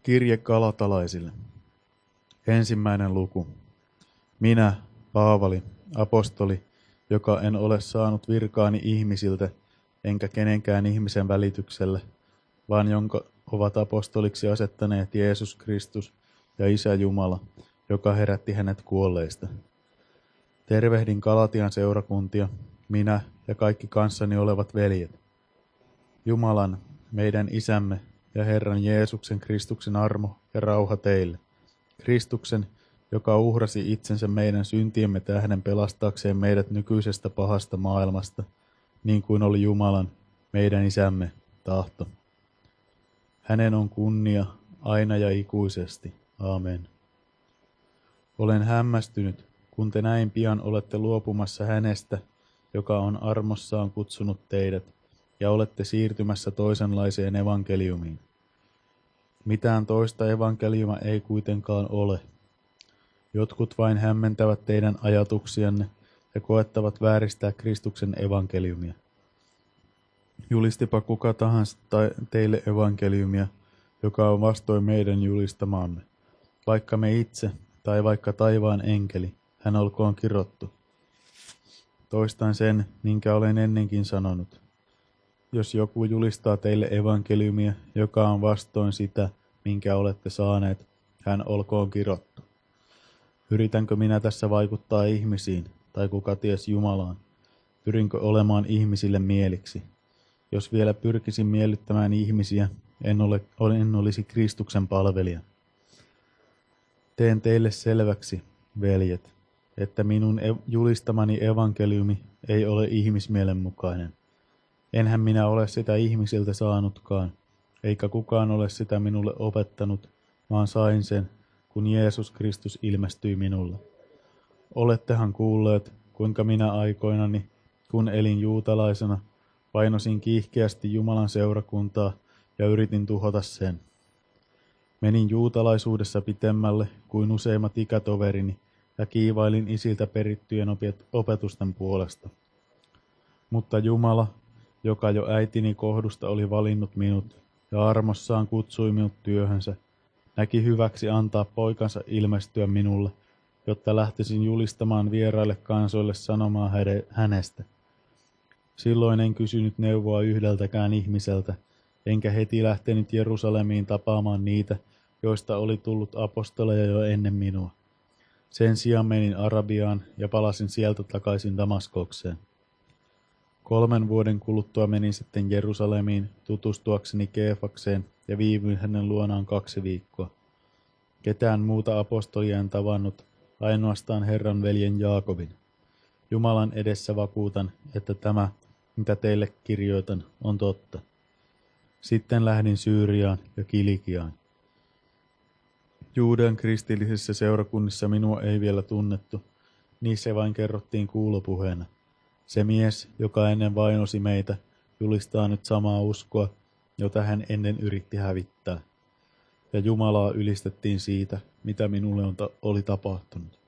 Kirje galatalaisille. 1. luku. Minä, Paavali, apostoli, joka en ole saanut virkaani ihmisiltä, enkä kenenkään ihmisen välityksellä, vaan jonka ovat apostoliksi asettaneet Jeesus Kristus ja Isä Jumala, joka herätti hänet kuolleista. Tervehdin Galatian seurakuntia, minä ja kaikki kanssani olevat veljet. Jumalan, meidän Isämme ja Herran Jeesuksen Kristuksen armo ja rauha teille. Kristuksen, joka uhrasi itsensä meidän syntiemme tähden pelastaakseen meidät nykyisestä pahasta maailmasta, niin kuin oli Jumalan, meidän Isämme, tahto. Hänen on kunnia aina ja ikuisesti. Aamen. Olen hämmästynyt, kun te näin pian olette luopumassa hänestä, joka on armossaan kutsunut teidät, ja olette siirtymässä toisenlaiseen evankeliumiin. Mitään toista evankeliuma ei kuitenkaan ole. Jotkut vain hämmentävät teidän ajatuksianne ja koettavat vääristää Kristuksen evankeliumia. Julistipa kuka tahansa teille evankeliumia, joka on vastoin meidän julistamaamme. Vaikka me itse tai vaikka taivaan enkeli, hän olkoon kirottu. Toistan sen, minkä olen ennenkin sanonut. Jos joku julistaa teille evankeliumia, joka on vastoin sitä, minkä olette saaneet, hän olkoon kirottu. Yritänkö minä tässä vaikuttaa ihmisiin, tai kuka ties Jumalaan? Pyrinkö olemaan ihmisille mieliksi? Jos vielä pyrkisin miellyttämään ihmisiä, en olisi Kristuksen palvelija. Teen teille selväksi, veljet, että minun julistamani evankeliumi ei ole ihmismielen mukainen. Enhän minä ole sitä ihmisiltä saanutkaan, eikä kukaan ole sitä minulle opettanut, vaan sain sen, kun Jeesus Kristus ilmestyi minulle. Olettehan kuulleet, kuinka minä aikoinani, kun elin juutalaisena, vainosin kiihkeästi Jumalan seurakuntaa ja yritin tuhota sen. Menin juutalaisuudessa pitemmälle kuin useimmat ikätoverini ja kiivailin isiltä perittyjen opetusten puolesta. Mutta Jumala, joka jo äitini kohdusta oli valinnut minut ja armossaan kutsui minut työhönsä, näki hyväksi antaa poikansa ilmestyä minulle, jotta lähtisin julistamaan vieraille kansoille sanomaan hänestä. Silloin en kysynyt neuvoa yhdeltäkään ihmiseltä, enkä heti lähtenyt Jerusalemiin tapaamaan niitä, joista oli tullut apostoleja jo ennen minua. Sen sijaan menin Arabiaan ja palasin sieltä takaisin Damaskokseen. 3 vuoden kuluttua menin sitten Jerusalemiin tutustuakseni Keefakseen ja viivyin hänen luonaan 2 viikkoa. Ketään muuta apostolia en tavannut, ainoastaan Herran veljen Jaakobin. Jumalan edessä vakuutan, että tämä, mitä teille kirjoitan, on totta. Sitten lähdin Syyriaan ja Kilikiaan. Juudean kristillisissä seurakunnissa minua ei vielä tunnettu, niissä vain kerrottiin kuulopuheena. Se mies, joka ennen vainosi meitä, julistaa nyt samaa uskoa, jota hän ennen yritti hävittää. Ja Jumalaa ylistettiin siitä, mitä minulle oli tapahtunut.